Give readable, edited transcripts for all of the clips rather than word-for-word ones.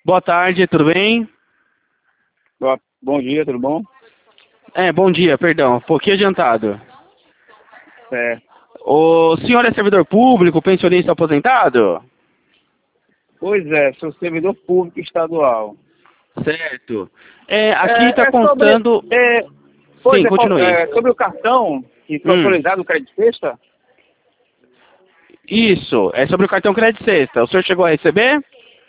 Boa tarde, tudo bem? Bom dia, tudo bom? Bom dia, perdão, um pouquinho adiantado. É, O senhor é servidor público, pensionista aposentado? pois é, sou servidor público estadual. Certo. Aqui está Sobre, constando... pois Sim, continue. sobre o cartão que foi autorizado no Crédito Sexta. Isso, é sobre o cartão Crédito Sexta. O senhor chegou a receber?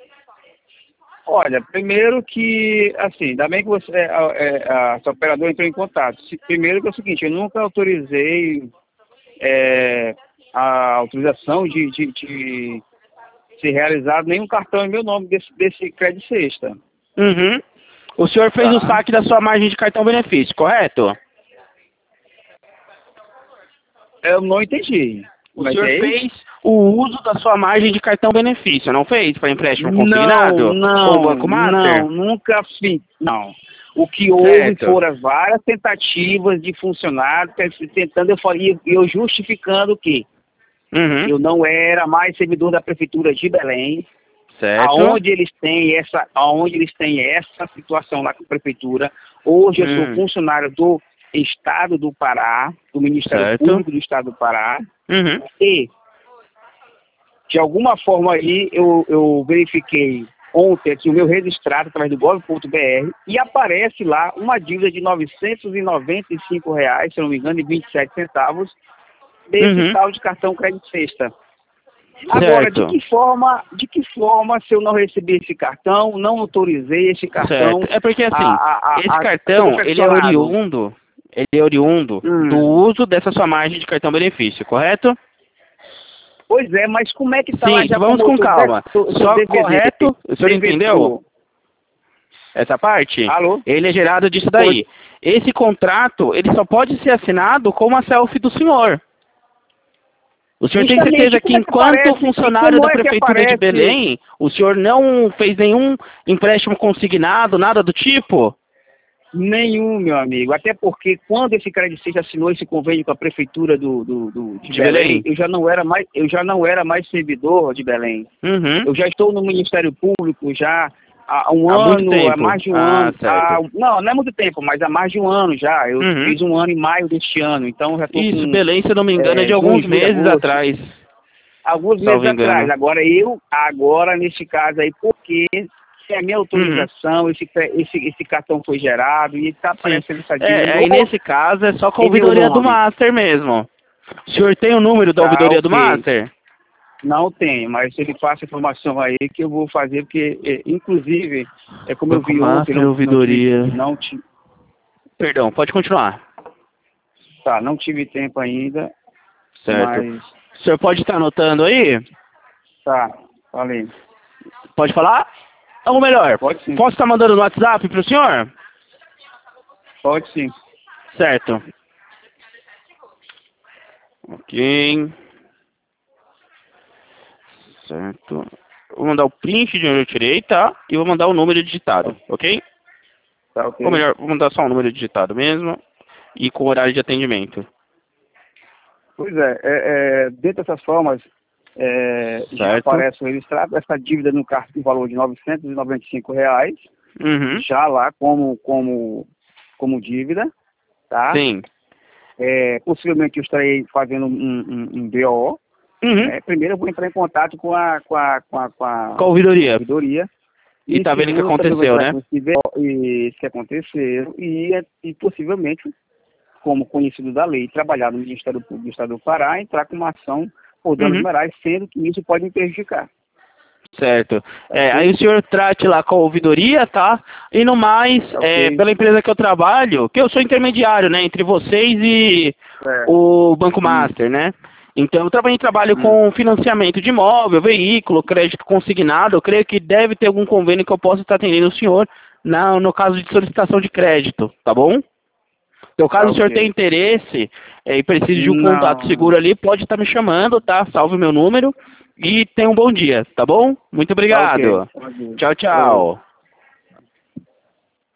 Olha, primeiro que, assim, ainda bem que a sua operadora entrou em contato. Primeiro que é o seguinte, eu nunca autorizei a autorização de ser realizado nenhum cartão em meu nome desse Crédito Sexta. Uhum. O senhor fez o Tá? saque da sua margem de cartão benefício, correto? Eu não entendi. O Mas senhor é isso? fez o uso da sua margem de cartão benefício, não fez? Para empréstimo Não, consignado? Ou não, Banco Master? não, nunca fiz, não. O que houve Certo. foram várias tentativas de funcionários tentando, eu justificando que Uhum. eu não era mais servidor da prefeitura de Belém, Certo. aonde eles têm essa situação lá com a prefeitura. Hoje eu sou funcionário do Estado do Pará, do Ministério Certo. Público do Estado do Pará, Uhum. e de alguma forma aí eu verifiquei ontem aqui o meu registrado através do gov.br e aparece lá uma dívida de R$ 995, se eu não me engano, e 27 centavos desse tal de cartão Crédito Sexta. Agora, Certo. de que forma, se eu não recebi esse cartão, não autorizei esse cartão... Certo. É porque assim, esse cartão, ser ele é confeccionado? oriundo do uso dessa sua margem de cartão benefício, correto? Pois é, mas como é que está lá Sim, já vamos como com calma. Só correto, o senhor entendeu essa parte? Alô? Ele é gerado disso daí. Esse contrato, ele só pode ser assinado com uma selfie do senhor. O senhor tem Justamente, certeza que como é que enquanto aparece? funcionário Como da é que Prefeitura de aparece? Belém, o senhor não fez nenhum empréstimo consignado, nada do tipo? Nenhum, meu amigo. Até porque quando esse Crédito Sexta assinou esse convênio com a prefeitura de Belém, eu já não era mais servidor de Belém. Uhum. Eu já estou no Ministério Público já há muito tempo. há mais de um Ah, ano. certo. Não é muito tempo, mas há mais de um ano já. Eu fiz um ano em maio deste ano, então já estou Isso, com Belém, se eu não me engano, é de junho, alguns julho, meses agosto. atrás, Alguns meses salvo atrás. engano. Agora nesse caso aí, porque se a minha autorização, esse cartão foi gerado e está Sim. aparecendo essa dívida Aí nesse caso é só com a em meu ouvidoria do nome. Master mesmo. O senhor tem o número da Tá, ouvidoria do ok. Master? Não tem, mas ele passa informação aí que eu vou fazer, porque, inclusive, como eu Banco vi ontem, Master, ouvidoria. Perdão, pode continuar. não tive tempo ainda, Certo. mas O senhor pode estar anotando aí? falei. Pode falar? Ou melhor, Pode sim, posso estar mandando no WhatsApp para o senhor? pode sim. Certo. Ok. Certo. Vou mandar o print de onde eu tirei, tá? E vou mandar o número digitado, ok? Tá, ok. Ou melhor, vou mandar só o número digitado mesmo. E com horário de atendimento. Pois dentro dessas formas, já Certo. aparece o registrado, essa dívida no cartão no valor de R$ 995, Uhum. já lá como dívida, tá? Sim. Possivelmente eu estarei fazendo um BO. Uhum. Primeiro eu vou entrar em contato com a Com a ouvidoria. ouvidoria. E E tá vendo o que segundo, também vou aconteceu, entrar né? com esse BO e que aconteceram e possivelmente, como conhecido da lei, trabalhar no Ministério Público do Estado do Pará, entrar com uma ação por danos Uhum. morais, sendo que isso pode me prejudicar. Certo. Ok? Aí o senhor trate lá com a ouvidoria, tá? E no mais, Ok. pela empresa que eu trabalho, que eu sou intermediário, né? Entre vocês e Certo. o Banco Master, né? Então eu também trabalho com financiamento de imóvel, veículo, crédito consignado. Eu creio que deve ter algum convênio que eu possa estar atendendo o senhor no caso de solicitação de crédito, tá bom? Então, caso o senhor tenha Ok. interesse e precise de um contato Não. seguro ali, pode estar me chamando, tá? Salve meu número e tenha um bom dia, tá bom? Muito Tá ok. obrigado. Pode ir. Tchau, Falou. tchau.